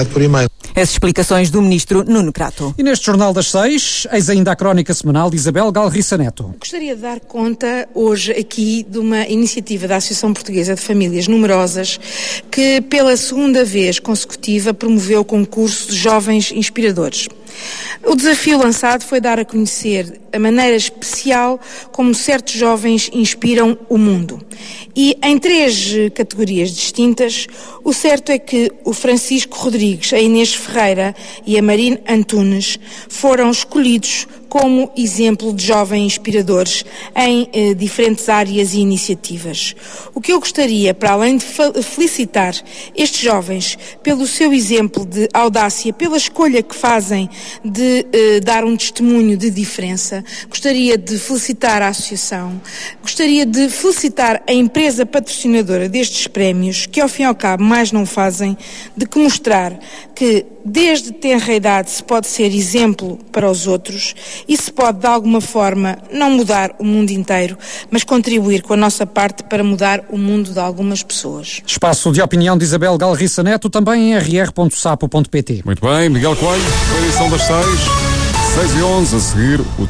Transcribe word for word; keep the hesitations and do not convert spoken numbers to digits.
por e-mail. As explicações do ministro Nuno Crato. E neste Jornal das Seis, eis ainda a crónica semanal de Isabel Galriça Neto. Gostaria de dar conta hoje aqui de uma iniciativa da Associação Portuguesa de Famílias Numerosas que pela segunda vez consecutiva promoveu o concurso de jovens inspiradores. O desafio lançado foi dar a conhecer a maneira especial como certos jovens inspiram o mundo. E em três categorias distintas, o certo é que o Francisco Rodrigues, a Inês Ferreira e a Marine Antunes foram escolhidos como exemplo de jovens inspiradores em eh, diferentes áreas e iniciativas. O que eu gostaria, para além de felicitar estes jovens pelo seu exemplo de audácia, pela escolha que fazem de eh, dar um testemunho de diferença, gostaria de felicitar a Associação, gostaria de felicitar a empresa patrocinadora destes prémios, que ao fim e ao cabo mais não fazem de que mostrar que desde tenra idade se pode ser exemplo para os outros e se pode de alguma forma não mudar o mundo inteiro, mas contribuir com a nossa parte para mudar o mundo de algumas pessoas. Espaço de opinião de Isabel Galriça Neto, também em r r ponto sapo ponto p t. Muito bem, Miguel Coelho, edição das seis, seis e onze, a seguir o